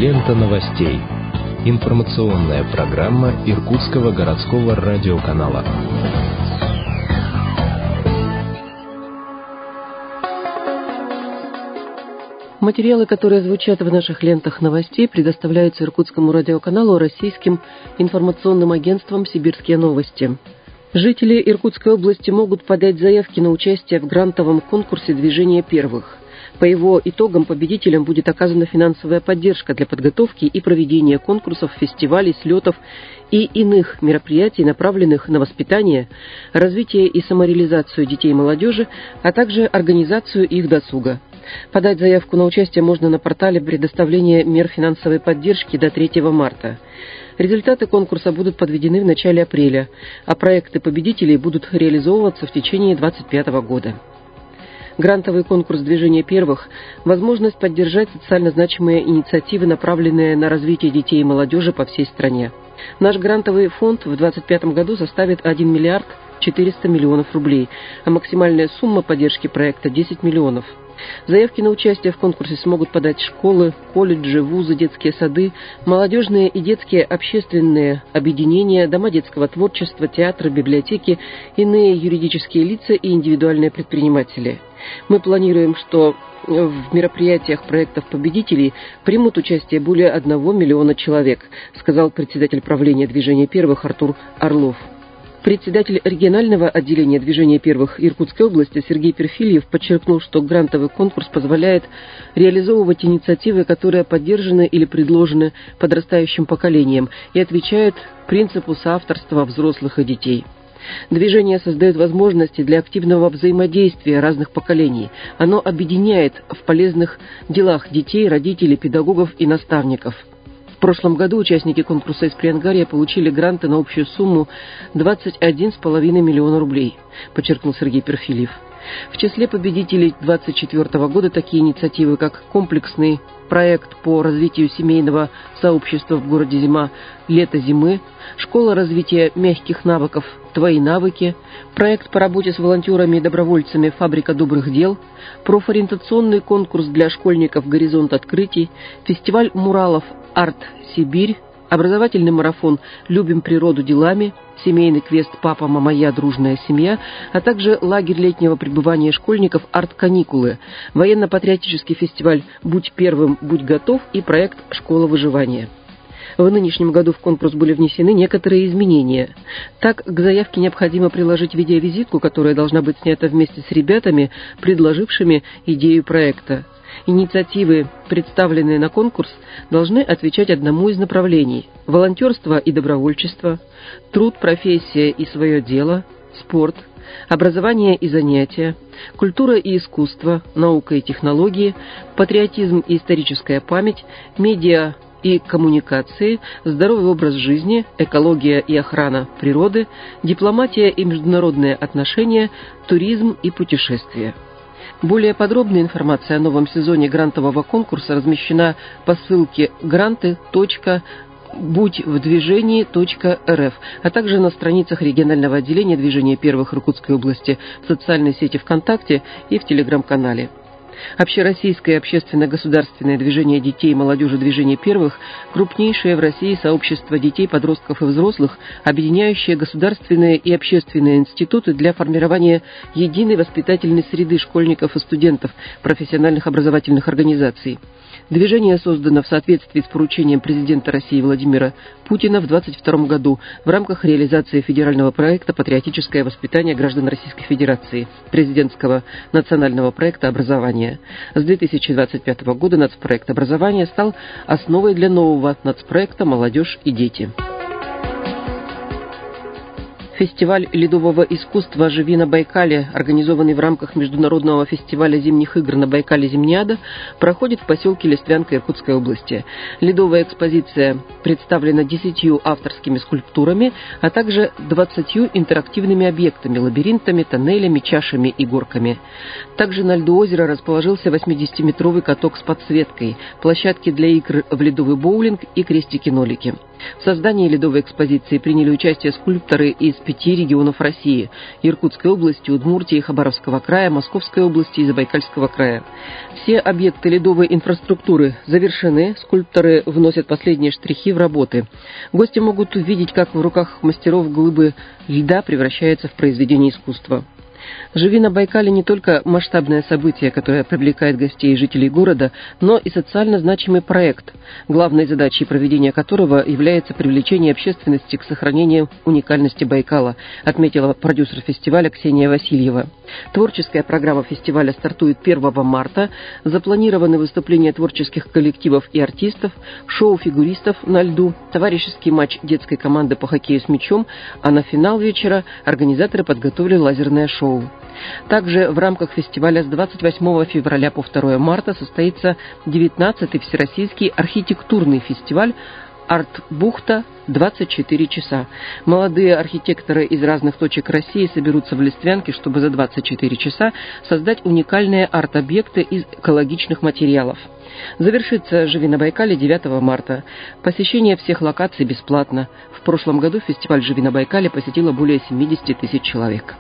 Лента новостей. Информационная программа Иркутского городского радиоканала. Материалы, которые звучат в наших лентах новостей, предоставляются Иркутскому радиоканалу российским информационным агентством «Сибирские новости». Жители Иркутской области могут подать заявки на участие в грантовом конкурсе «Движение первых». По его итогам победителям будет оказана финансовая поддержка для подготовки и проведения конкурсов, фестивалей, слетов и иных мероприятий, направленных на воспитание, развитие и самореализацию детей и молодежи, а также организацию их досуга. Подать заявку на участие можно на портале предоставления мер финансовой поддержки до 3 марта. Результаты конкурса будут подведены в начале апреля, а проекты победителей будут реализовываться в течение 2025 года. Грантовый конкурс «Движение первых» – возможность поддержать социально значимые инициативы, направленные на развитие детей и молодежи по всей стране. Наш грантовый фонд в 2025 году составит 1 миллиард 400 миллионов рублей, а максимальная сумма поддержки проекта – 10 миллионов. Заявки на участие в конкурсе смогут подать школы, колледжи, вузы, детские сады, молодежные и детские общественные объединения, дома детского творчества, театры, библиотеки, иные юридические лица и индивидуальные предприниматели. Мы планируем, что в мероприятиях проектов победителей примут участие более 1 миллиона человек, сказал председатель правления «Движения первых» Артур Орлов. Председатель регионального отделения «Движения первых» Иркутской области Сергей Перфильев подчеркнул, что грантовый конкурс позволяет реализовывать инициативы, которые поддержаны или предложены подрастающим поколением и отвечают принципу соавторства взрослых и детей. Движение создает возможности для активного взаимодействия разных поколений. Оно объединяет в полезных делах детей, родителей, педагогов и наставников. В прошлом году участники конкурса из Приангарья получили гранты на общую сумму 21,5 миллиона рублей, подчеркнул Сергей Перфильев. В числе победителей 2024 года такие инициативы, как комплексный проект по развитию семейного сообщества в городе Зима «Лето зимы», школа развития мягких навыков «Твои навыки», проект по работе с волонтерами и добровольцами «Фабрика добрых дел», профориентационный конкурс для школьников «Горизонт открытий», фестиваль муралов «Арт Сибирь», образовательный марафон «Любим природу делами», семейный квест «Папа, мама, я, дружная семья», а также лагерь летнего пребывания школьников «Арт-каникулы», военно-патриотический фестиваль «Будь первым, будь готов» и проект «Школа выживания». В нынешнем году в конкурс были внесены некоторые изменения. Так, к заявке необходимо приложить видеовизитку, которая должна быть снята вместе с ребятами, предложившими идею проекта. Инициативы, представленные на конкурс, должны отвечать одному из направлений – волонтерство и добровольчество, труд, профессия и свое дело, спорт, образование и занятия, культура и искусство, наука и технологии, патриотизм и историческая память, медиа и коммуникации, здоровый образ жизни, экология и охрана природы, дипломатия и международные отношения, туризм и путешествия. Более подробная информация о новом сезоне грантового конкурса размещена по ссылке granty.будьвдвижении.рф, а также на страницах регионального отделения «Движения первых» Иркутской области, в социальной сети ВКонтакте и в телеграм-канале. Общероссийское общественно-государственное движение детей и молодежи «Движение первых» – крупнейшее в России сообщество детей, подростков и взрослых, объединяющее государственные и общественные институты для формирования единой воспитательной среды школьников и студентов профессиональных образовательных организаций. Движение создано в соответствии с поручением президента России Владимира Путина в 2022 году в рамках реализации федерального проекта «Патриотическое воспитание граждан Российской Федерации» президентского национального проекта образования. С 2025 года нацпроект образования стал основой для нового нацпроекта «Молодежь и дети». Фестиваль ледового искусства «Живи на Байкале», организованный в рамках Международного фестиваля зимних игр на Байкале «Зимниада», проходит в поселке Листвянка Иркутской области. Ледовая экспозиция представлена 10 авторскими скульптурами, а также 20 интерактивными объектами, лабиринтами, тоннелями, чашами и горками. Также на льду озера расположился 80-метровый каток с подсветкой, площадки для игр в ледовый боулинг и крестики-нолики. В создании ледовой экспозиции приняли участие скульпторы из 5 регионов России – Иркутской области, Удмуртии, Хабаровского края, Московской области и Забайкальского края. Все объекты ледовой инфраструктуры завершены, скульпторы вносят последние штрихи в работы. Гости могут увидеть, как в руках мастеров глыбы льда превращаются в произведение искусства. «Живи на Байкале» не только масштабное событие, которое привлекает гостей и жителей города, но и социально значимый проект, главной задачей проведения которого является привлечение общественности к сохранению уникальности Байкала, отметила продюсер фестиваля Ксения Васильева. Творческая программа фестиваля стартует 1 марта. Запланированы выступления творческих коллективов и артистов, шоу фигуристов на льду, товарищеский матч детской команды по хоккею с мячом, а на финал вечера организаторы подготовили лазерное шоу. Также в рамках фестиваля с 28 февраля по 2 марта состоится 19-й Всероссийский архитектурный фестиваль «Арт-бухта. 24 часа». Молодые архитекторы из разных точек России соберутся в Листвянке, чтобы за 24 часа создать уникальные арт-объекты из экологичных материалов. Завершится «Живи на Байкале» 9 марта. Посещение всех локаций бесплатно. В прошлом году фестиваль «Живи на Байкале» посетило более 70 тысяч человек.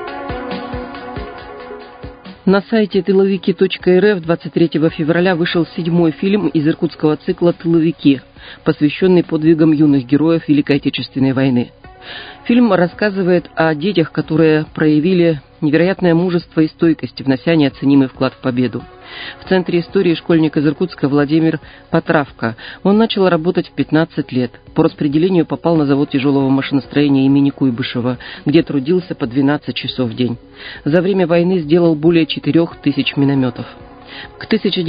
На сайте тыловики.рф 23 февраля вышел 7-й фильм из иркутского цикла «Тыловики», посвященный подвигам юных героев Великой Отечественной войны. Фильм рассказывает о детях, которые проявили невероятное мужество и стойкость, внося неоценимый вклад в победу. В центре истории школьник из Иркутска Владимир Потравка. Он начал работать в 15 лет. По распределению попал на завод тяжелого машиностроения имени Куйбышева, где трудился по 12 часов в день. За время войны сделал более 4000 минометов. К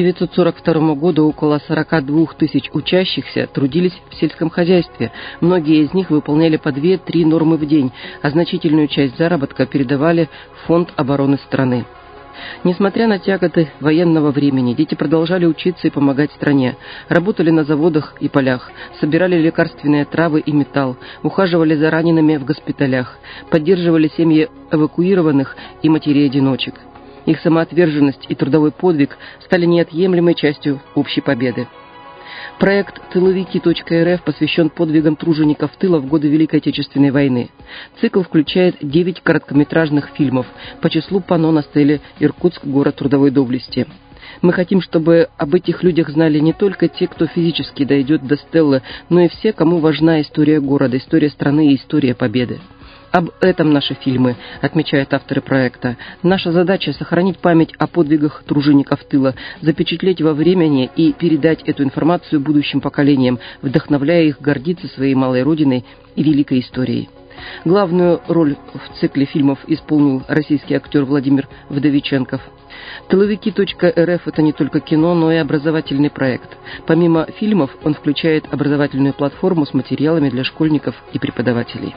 1942 году около 42 тысяч учащихся трудились в сельском хозяйстве. Многие из них выполняли по 2-3 нормы в день, а значительную часть заработка передавали в фонд обороны страны. Несмотря на тяготы военного времени, дети продолжали учиться и помогать стране. Работали на заводах и полях, собирали лекарственные травы и металл, ухаживали за ранеными в госпиталях, поддерживали семьи эвакуированных и матерей-одиночек. Их самоотверженность и трудовой подвиг стали неотъемлемой частью общей победы. Проект «Тыловики.рф» посвящен подвигам тружеников тыла в годы Великой Отечественной войны. Цикл включает 9 короткометражных фильмов по числу панно на стеле «Иркутск. Город трудовой доблести». Мы хотим, чтобы об этих людях знали не только те, кто физически дойдет до стелы, но и все, кому важна история города, история страны и история победы. Об этом наши фильмы, отмечают авторы проекта. Наша задача — сохранить память о подвигах тружеников тыла, запечатлеть во времени и передать эту информацию будущим поколениям, вдохновляя их гордиться своей малой родиной и великой историей. Главную роль в цикле фильмов исполнил российский актер Владимир Вдовиченков. Тыловики.рф — это не только кино, но и образовательный проект. Помимо фильмов, он включает образовательную платформу с материалами для школьников и преподавателей.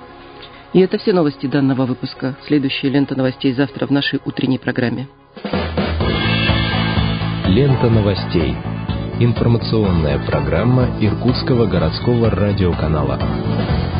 И это все новости данного выпуска. Следующая лента новостей завтра в нашей утренней программе. Лента новостей. Информационная программа Иркутского городского радиоканала.